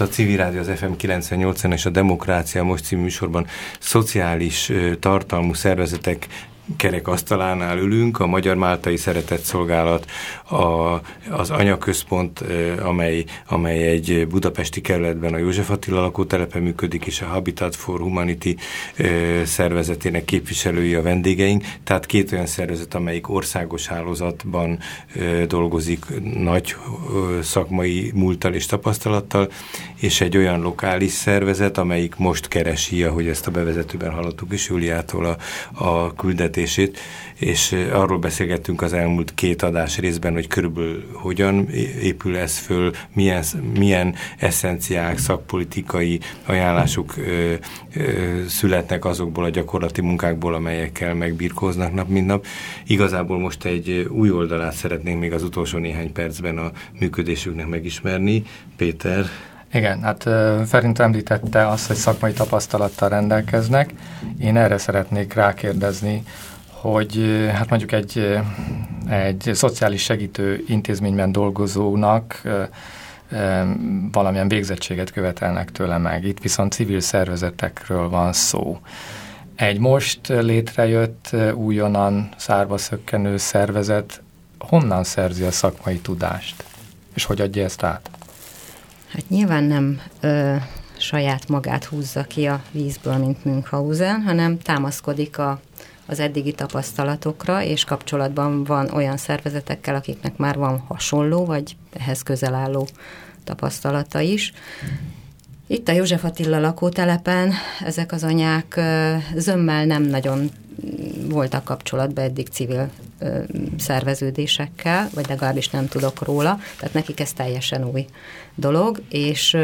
[SPEAKER 5] a Civil Rádió, az FM 98-en és a Demokrácia Most című műsorban szociális tartalmú szervezetek kerekasztalánál ülünk, a Magyar Máltai Szeretetszolgálat, az Anyaközpont, amely egy budapesti kerületben a József Attila lakótelepen működik, és a Habitat for Humanity szervezetének képviselői a vendégeink, tehát két olyan szervezet, amelyik országos hálózatban dolgozik nagy szakmai múlttal és tapasztalattal, és egy olyan lokális szervezet, amelyik most keresi, ahogy ezt a bevezetőben hallottuk is Júliától a küldetését, és arról beszélgettünk az elmúlt 2 adás részben, hogy körülbelül hogyan épül ez föl, milyen eszenciák, szakpolitikai ajánlások születnek azokból a gyakorlati munkákból, amelyekkel megbirkóznak nap mint nap. Igazából most egy új oldalát szeretnénk még az utolsó néhány percben a működésüknek megismerni. Péter?
[SPEAKER 6] Igen, hát Ferint említette azt, hogy szakmai tapasztalattal rendelkeznek. Én erre szeretnék rákérdezni, hogy hát mondjuk egy szociális segítő intézményben dolgozónak valamilyen végzettséget követelnek tőle meg. Itt viszont civil szervezetekről van szó. Egy most létrejött, újonnan szárba szökkenő szervezet honnan szerzi a szakmai tudást? És hogy adja ezt át?
[SPEAKER 8] Hát nyilván nem saját magát húzza ki a vízből, mint Münchhausen, hanem támaszkodik az eddigi tapasztalatokra, és kapcsolatban van olyan szervezetekkel, akiknek már van hasonló, vagy ehhez közel álló tapasztalata is. Itt a József Attila lakótelepen ezek az anyák zömmel nem nagyon voltak kapcsolatban eddig civil szerveződésekkel, vagy legalábbis nem tudok róla, tehát nekik ez teljesen új dolog, és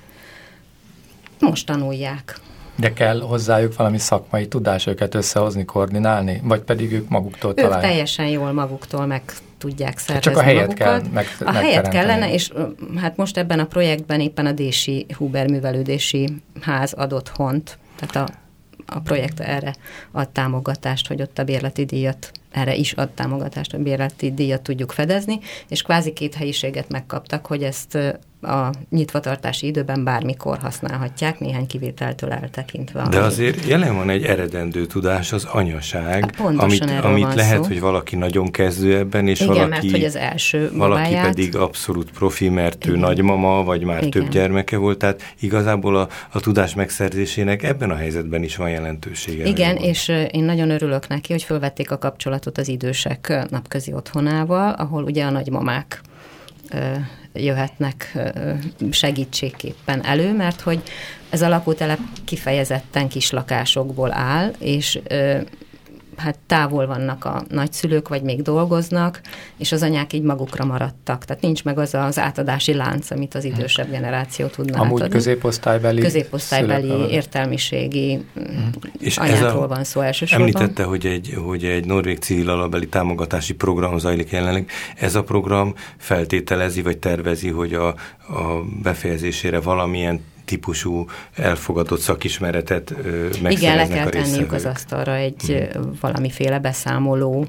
[SPEAKER 8] most tanulják. De
[SPEAKER 6] kell hozzájuk valami szakmai tudás, őket összehozni, koordinálni, vagy pedig ők maguktól találják?
[SPEAKER 8] Ők teljesen jól maguktól meg tudják szervezni
[SPEAKER 6] csak a helyet
[SPEAKER 8] magukat.
[SPEAKER 6] Kell
[SPEAKER 8] a helyet kellene, és hát most ebben a projektben éppen a Dési Huber Művelődési Ház ad otthont, tehát a projekt erre ad támogatást, hogy ott a bérleti díjat, erre is ad támogatást, a bérleti díjat tudjuk fedezni, és kvázi 2 helyiséget megkaptak, hogy ezt a nyitvatartási időben bármikor használhatják, néhány kivételtől eltekintve.
[SPEAKER 5] De azért jelen van egy eredendő tudás, az anyaság,
[SPEAKER 8] Pontosan
[SPEAKER 5] amit lehet, szó. Hogy valaki nagyon kezdő ebben, és
[SPEAKER 8] igen, mert hogy az első
[SPEAKER 5] valaki pedig abszolút profi, mert ő nagymama, vagy már több gyermeke volt, tehát igazából a tudás megszerzésének ebben a helyzetben is van jelentősége.
[SPEAKER 8] Igen, és én nagyon örülök neki, hogy fölvették a kapcsolatot az idősek napközi otthonával, ahol ugye a nagymamák jöhetnek segítségképpen elő, mert hogy ez a lakótelep kifejezetten kis lakásokból áll, és hát távol vannak a nagyszülők, vagy még dolgoznak, és az anyák így magukra maradtak. Tehát nincs meg az átadási lánc, amit az idősebb generáció tudna
[SPEAKER 6] amúgy
[SPEAKER 8] átadni.
[SPEAKER 6] Középosztálybeli
[SPEAKER 8] értelmiségi és anyákról van szó elsősorban.
[SPEAKER 5] Említette, hogy egy norvég civil alapbeli támogatási program zajlik jelenleg. Ez a program feltételezi, vagy tervezi, hogy a befejezésére valamilyen típusú elfogadott szakismeretet megszereznek.
[SPEAKER 8] Igen, le kell tenniük az asztalra egy valamiféle beszámoló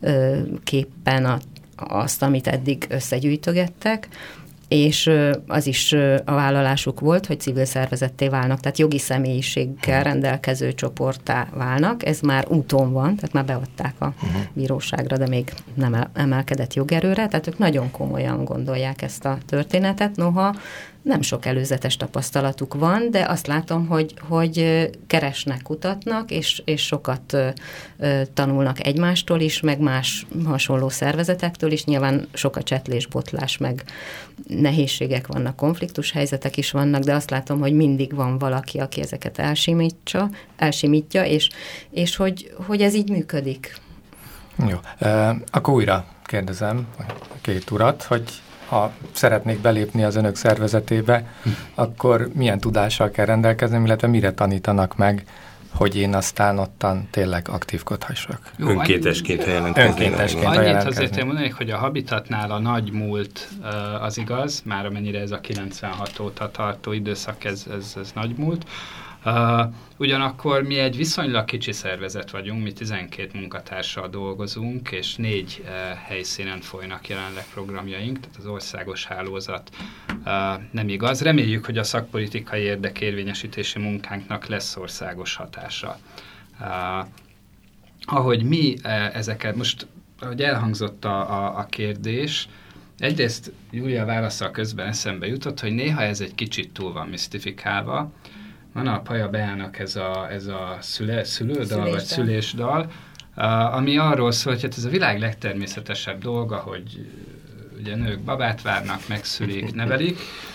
[SPEAKER 8] képpen azt, amit eddig összegyűjtögettek, és az is a vállalásuk volt, hogy civil szervezetté válnak, tehát jogi személyiséggel rendelkező csoporttá válnak. Ez már úton van, tehát már beadták a bíróságra, de még nem emelkedett jogerőre, tehát ők nagyon komolyan gondolják ezt a történetet, noha nem sok előzetes tapasztalatuk van, de azt látom, hogy keresnek, kutatnak, és sokat tanulnak egymástól is, meg más hasonló szervezetektől is. Nyilván sok a csetlés, botlás, meg nehézségek vannak, konfliktus helyzetek is vannak, de azt látom, hogy mindig van valaki, aki ezeket elsimítja, és hogy ez így működik.
[SPEAKER 6] Jó. Akkor újra kérdezem a 2 urat, hogy ha szeretnék belépni az önök szervezetébe, akkor milyen tudással kell rendelkeznem, illetve mire tanítanak meg, hogy én aztán ottan tényleg aktívkodhassak.
[SPEAKER 5] Önkéntesként jelentkezni.
[SPEAKER 9] Annyit azért én mondanék, hogy a Habitatnál a nagy múlt az igaz, már amennyire ez a 96 óta tartó időszak, ez nagy múlt. Ugyanakkor mi egy viszonylag kicsi szervezet vagyunk, mi 12 munkatársal dolgozunk, és 4 helyszínen folynak jelenleg programjaink, tehát az országos hálózat nem igaz. Reméljük, hogy a szakpolitikai érdekérvényesítési munkánknak lesz országos hatása. Ahogy mi ezeket, most ahogy elhangzott a kérdés, egyrészt Júlia válaszsal közben eszembe jutott, hogy néha ez egy kicsit túl van misztifikálva. Van a Paja Beának ez a szülődal, vagy szülésdal, ami arról szól, hogy hát ez a világ legtermészetesebb dolga, hogy ugye nők babát várnak, megszülik, nevelik,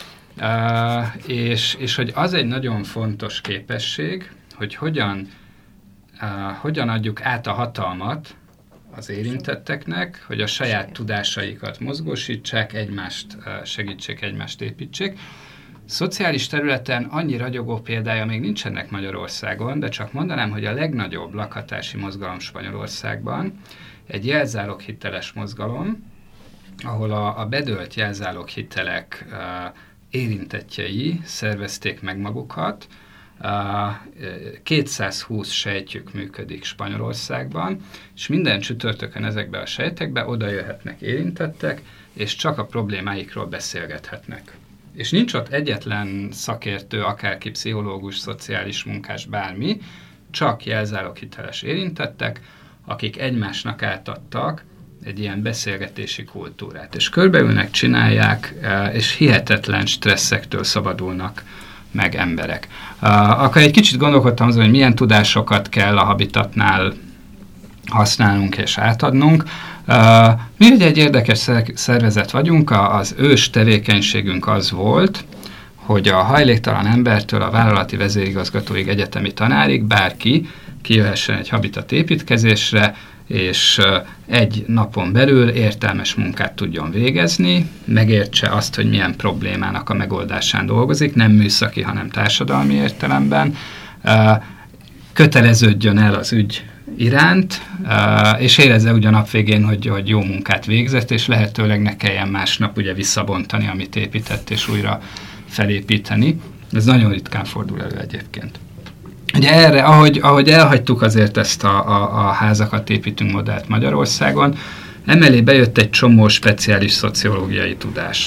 [SPEAKER 9] és hogy az egy nagyon fontos képesség, hogy hogyan adjuk át a hatalmat az érintetteknek, hogy a saját tudásaikat mozgósítsák, egymást segítsék, egymást építsék. Szociális területen annyi ragyogó példája még nincsenek Magyarországon, de csak mondanám, hogy a legnagyobb lakhatási mozgalom Spanyolországban egy jelzáloghiteles mozgalom, ahol a bedölt jelzáloghitelek érintettjei szervezték meg magukat. 220 sejtjük működik Spanyolországban, és minden csütörtökön ezekbe a sejtekbe oda jöhetnek érintettek, és csak a problémáikról beszélgethetnek. És nincs ott egyetlen szakértő, akárki pszichológus, szociális munkás, bármi, csak jelzáloghiteles érintettek, akik egymásnak átadtak egy ilyen beszélgetési kultúrát. És körbeülnek, csinálják, és hihetetlen stresszektől szabadulnak meg emberek. Akkor egy kicsit gondolkodtam azon, hogy milyen tudásokat kell a Habitatnál használnunk és átadnunk. Mi ugye egy érdekes szervezet vagyunk, az ős tevékenységünk az volt, hogy a hajléktalan embertől a vállalati vezérigazgatóig, egyetemi tanárig bárki kijöhessen egy habitat építkezésre, és egy napon belül értelmes munkát tudjon végezni, megértse azt, hogy milyen problémának a megoldásán dolgozik, nem műszaki, hanem társadalmi értelemben, köteleződjön el az ügy iránt, és érezze ugye a nap végén, hogy jó munkát végzett, és lehetőleg ne kelljen másnap ugye visszabontani, amit épített, és újra felépíteni. Ez nagyon ritkán fordul elő egyébként. Ugye erre, ahogy elhagytuk azért ezt a házakat építünk modellt Magyarországon, emellé bejött egy csomó speciális szociológiai tudás.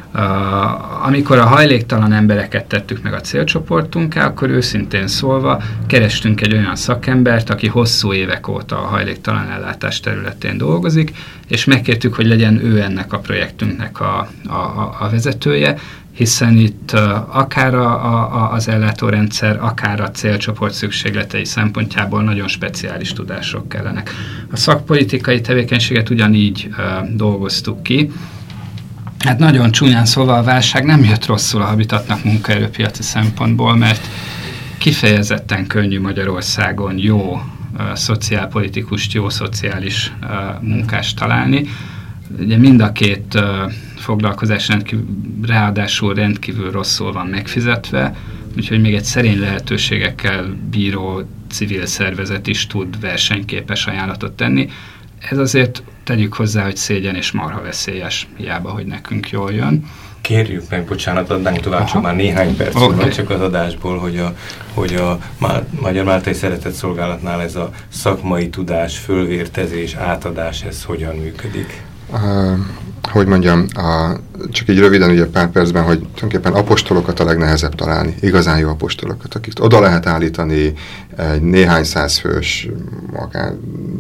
[SPEAKER 9] Amikor a hajléktalan embereket tettük meg a célcsoportunká, akkor őszintén szólva kerestünk egy olyan szakembert, aki hosszú évek óta a hajléktalan ellátás területén dolgozik, és megkértük, hogy legyen ő ennek a projektünknek a vezetője, hiszen itt akár az ellátórendszer, akár a célcsoport szükségletei szempontjából nagyon speciális tudások kellenek. A szakpolitikai tevékenységet ugyanígy dolgoztuk ki. Hát nagyon csúnyán szólva a válság nem jött rosszul a Habitatnak munkaerőpiaci szempontból, mert kifejezetten könnyű Magyarországon jó szociálpolitikust, jó szociális munkást találni. Ugye mind a két foglalkozás ráadásul rendkívül rosszul van megfizetve, úgyhogy még egy szerény lehetőségekkel bíró civil szervezet is tud versenyképes ajánlatot tenni. Ez azért tegyük hozzá, hogy szégyen és marha veszélyes, hiába, hogy nekünk jól jön.
[SPEAKER 5] Kérjük meg, bocsánat, adnánk tovább, csak már néhány perc van csak az adásból, hogy a Magyar Máltai Szeretett Szolgálatnál ez a szakmai tudás, fölvértezés, átadás, ez hogyan működik?
[SPEAKER 7] Hogy mondjam, csak így röviden, ugye pár percben, hogy tulajdonképpen apostolokat a legnehezebb találni, igazán jó apostolokat, akik oda lehet állítani egy néhány százfős, akár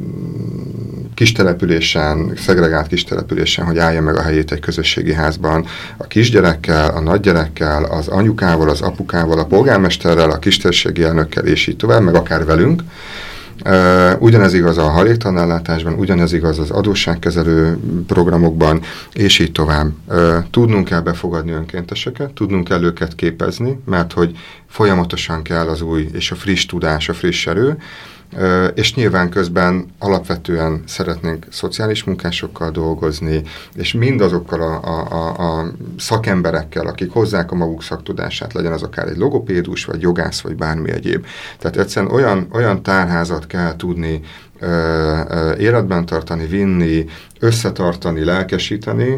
[SPEAKER 7] kistelepülésen, szegregált kistelepülésen, hogy állja meg a helyét egy közösségi házban, a kisgyerekkel, a nagygyerekkel, az anyukával, az apukával, a polgármesterrel, a kistérségi elnökkel, és így tovább, meg akár velünk. Ugyanez igaz a hajléktalanellátásban, ugyanez igaz az adósságkezelő programokban, és így tovább. Tudnunk kell befogadni önkénteseket, tudnunk kell őket képezni, mert hogy folyamatosan kell az új és a friss tudás, a friss erő, és nyilván közben alapvetően szeretnénk szociális munkásokkal dolgozni, és mindazokkal a szakemberekkel, akik hozzák a maguk szaktudását, legyen az akár egy logopédus, vagy jogász, vagy bármi egyéb. Tehát egyszerűen olyan tárházat kell tudni életben tartani, vinni, összetartani, lelkesíteni,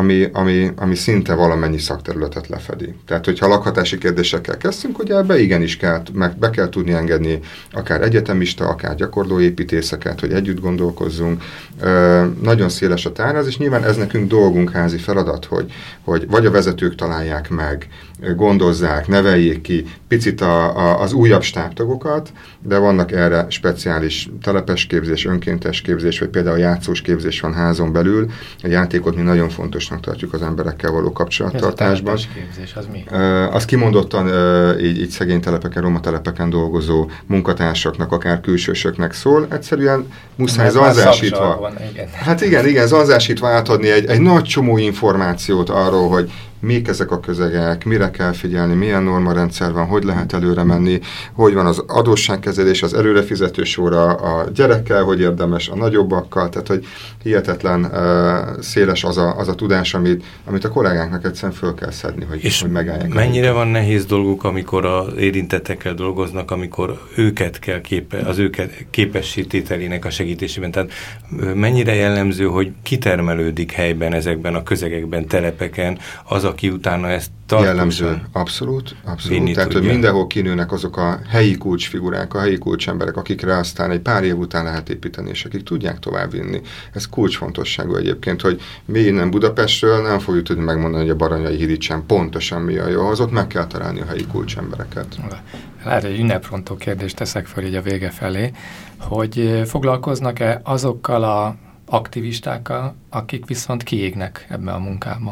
[SPEAKER 7] ami szinte valamennyi szakterületet lefedi. Tehát, hogyha lakhatási kérdésekkel kezdtünk, ugye ebbe igenis be kell tudni engedni akár egyetemista, akár gyakorló építészeket, hogy együtt gondolkozzunk. Nagyon széles a tárház, és nyilván ez nekünk dolgunk, házi feladat, hogy vagy a vezetők találják meg, gondozzák, neveljék ki picit az újabb stábtagokat, de vannak erre speciális telepes képzés, önkéntes képzés, vagy például játszós képzés van házon belül. A játékot mi nagyon fontosnak tartjuk az emberekkel való kapcsolattartásban.
[SPEAKER 6] Ez a telepes képzés, az mi?
[SPEAKER 7] Az kimondottan így szegény telepeken, roma telepeken dolgozó munkatársaknak, akár külsősöknek szól. Egyszerűen muszáj zanzásítva. Hát igen, zanzásítva átadni egy nagy csomó információt arról, hogy mik ezek a közegek, mire kell figyelni, milyen normarendszer van, hogy lehet előre menni, hogy van az adósságkezelés, az előrefizető sorra a gyerekkel, hogy érdemes a nagyobbakkal, tehát hogy hihetetlen széles az a tudás, amit a kollégáknak egyszerűen föl kell szedni, hogy megállják.
[SPEAKER 5] Mennyire van nehéz dolguk, amikor az érintettekkel dolgoznak, amikor őket kell az őket képességtételének a segítésében. Tehát mennyire jellemző, hogy kitermelődik helyben ezekben a közegekben, telepeken az, aki utána ezt tartósan...
[SPEAKER 7] Jellemző, abszolút. Tehát, hogy mindenhol kinőnek azok a helyi kulcsfigurák, a helyi kulcsemberek, akikre aztán egy pár év után lehet építeni, és akik tudják továbbvinni. Ez kulcsfontosságú egyébként, hogy mi innen Budapestről nem fogjuk tudni megmondani, hogy a Baranyai Hiricsán pontosan mi a jó, az ott meg kell találni a helyi kulcsembereket.
[SPEAKER 6] Lehet, hogy ünneprontó kérdést teszek fel így a vége felé, hogy foglalkoznak-e azokkal a aktivistákkal, akik viszont kiégnek ebbe a munkába?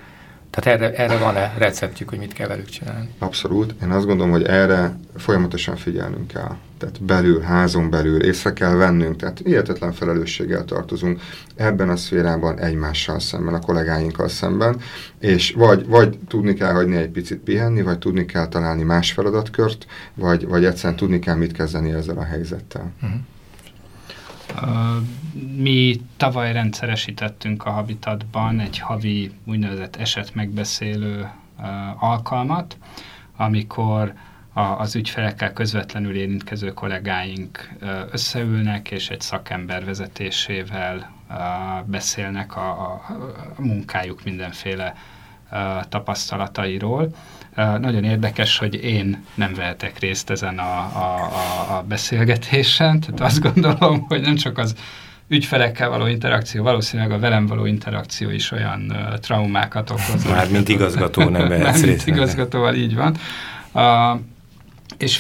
[SPEAKER 6] Tehát erre van-e receptjük, hogy mit kell velük csinálni?
[SPEAKER 7] Abszolút. Én azt gondolom, hogy erre folyamatosan figyelnünk kell. Tehát belül, házon belül észre kell vennünk, tehát hihetetlen felelősséggel tartozunk ebben a szférában egymással szemben, a kollégáinkkal szemben, és vagy tudni kell hagyni egy picit pihenni, vagy tudni kell találni más feladatkört, vagy egyszerűen tudni kell mit kezdeni ezzel a helyzettel.
[SPEAKER 9] Mi tavaly rendszeresítettünk a Habitatban egy havi úgynevezett esetmegbeszélő alkalmat, amikor az ügyfelekkel közvetlenül érintkező kollégáink összeülnek, és egy szakember vezetésével beszélnek a munkájuk mindenféle tapasztalatairól. Nagyon érdekes, hogy én nem vehetek részt ezen a beszélgetésen, tehát azt gondolom, hogy nem csak az ügyfelekkel való interakció, valószínűleg a velem való interakció is olyan traumákat okoz.
[SPEAKER 5] Már mint igazgató nem vehetsz részt.
[SPEAKER 9] Mint igazgatóval így van. És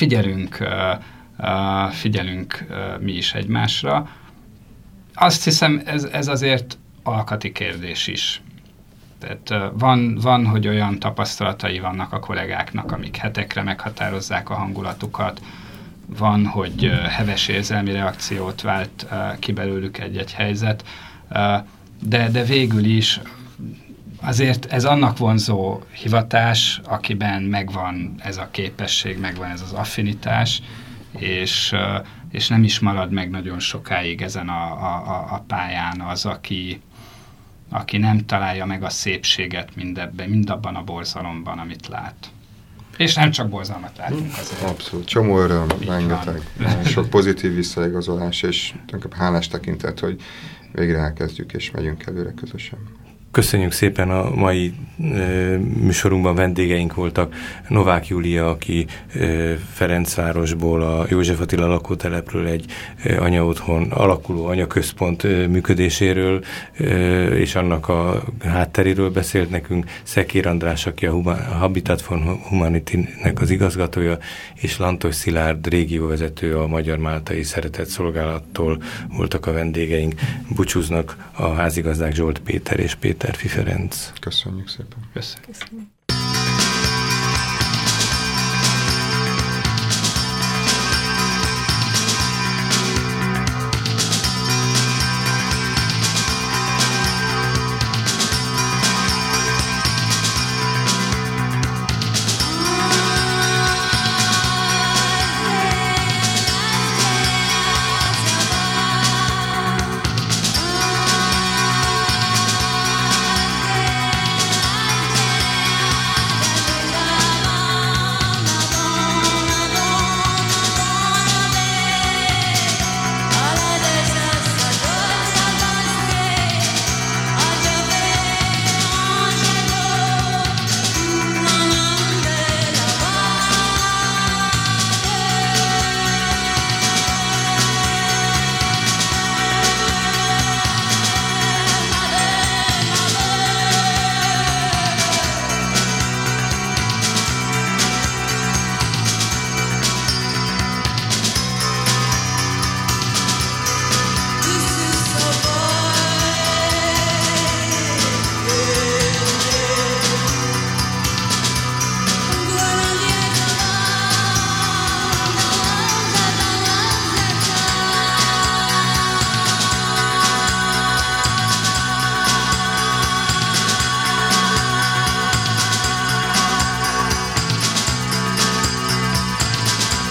[SPEAKER 9] figyelünk mi is egymásra. Azt hiszem, ez azért alkati kérdés is. Tehát van, hogy olyan tapasztalatai vannak a kollégáknak, amik hetekre meghatározzák a hangulatukat, van, hogy heves érzelmi reakciót vált ki belőlük egy helyzet, de végül is azért ez annak vonzó hivatás, akiben megvan ez a képesség, megvan ez az affinitás, és nem is marad meg nagyon sokáig ezen a pályán az, aki nem találja meg a szépséget mindabban a borzalomban, amit lát. És nem csak borzalmat látunk azért.
[SPEAKER 7] Abszolút. Csomó öröm, rengeteg. Sok pozitív visszaigazolás, és hálás tekintet, hogy végre elkezdjük, és megyünk előre közösen.
[SPEAKER 5] Köszönjük szépen, a mai műsorunkban vendégeink voltak Novák Júlia, aki Ferencvárosból, a József Attila lakótelepről egy anyaotthon, alakuló anyaközpont működéséről és annak a hátteréről beszélt nekünk, Szekér András, aki a Habitat for Humanity-nek az igazgatója, és Lantos Szilárd régióvezető a Magyar Máltai Szeretett Szolgálattól voltak a vendégeink. Búcsúznak a házigazdák Zsolt Péter és Péter Ferenc.
[SPEAKER 7] Köszönjük szépen.
[SPEAKER 9] Köszönjük.